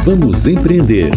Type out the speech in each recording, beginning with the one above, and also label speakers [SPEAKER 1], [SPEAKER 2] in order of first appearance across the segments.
[SPEAKER 1] Vamos empreender.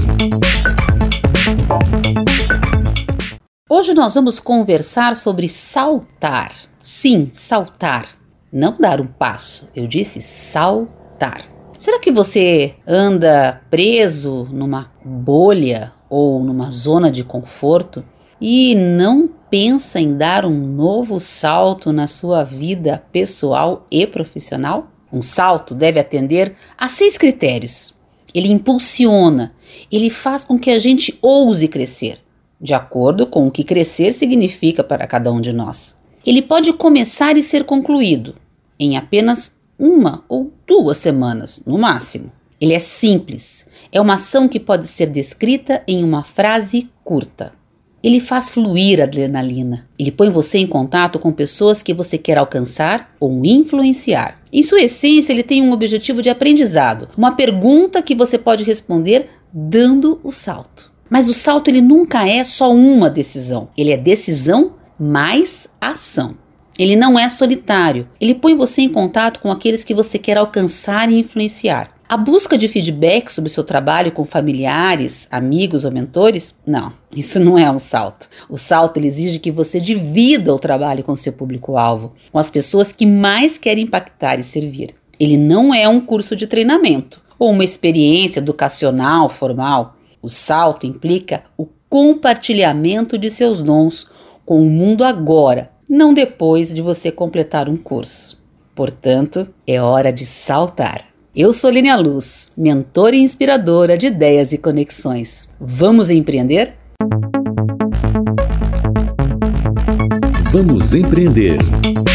[SPEAKER 2] Hoje nós vamos conversar sobre saltar. Sim, saltar. Não dar um passo, eu disse saltar. Será que você anda preso numa bolha ou numa zona de conforto e não pensa em dar um novo salto na sua vida pessoal e profissional? Um salto deve atender a 6 critérios. Ele impulsiona, ele faz com que a gente ouse crescer, de acordo com o que crescer significa para cada um de nós. Ele pode começar e ser concluído em apenas 1 ou 2 semanas, no máximo. Ele é simples, é uma ação que pode ser descrita em uma frase curta. Ele faz fluir a adrenalina. Ele põe você em contato com pessoas que você quer alcançar ou influenciar. Em sua essência, ele tem um objetivo de aprendizado, uma pergunta que você pode responder dando o salto. Mas o salto ele nunca é só uma decisão. Ele é decisão mais ação. Ele não é solitário. Ele põe você em contato com aqueles que você quer alcançar e influenciar. A busca de feedback sobre o seu trabalho com familiares, amigos ou mentores? Não, isso não é um salto. O salto ele exige que você divida o trabalho com seu público-alvo, com as pessoas que mais querem impactar e servir. Ele não é um curso de treinamento ou uma experiência educacional formal. O salto implica o compartilhamento de seus dons com o mundo agora, não depois de você completar um curso. Portanto, é hora de saltar. Eu sou Línia Luz, mentora e inspiradora de ideias e conexões. Vamos empreender?
[SPEAKER 1] Vamos empreender.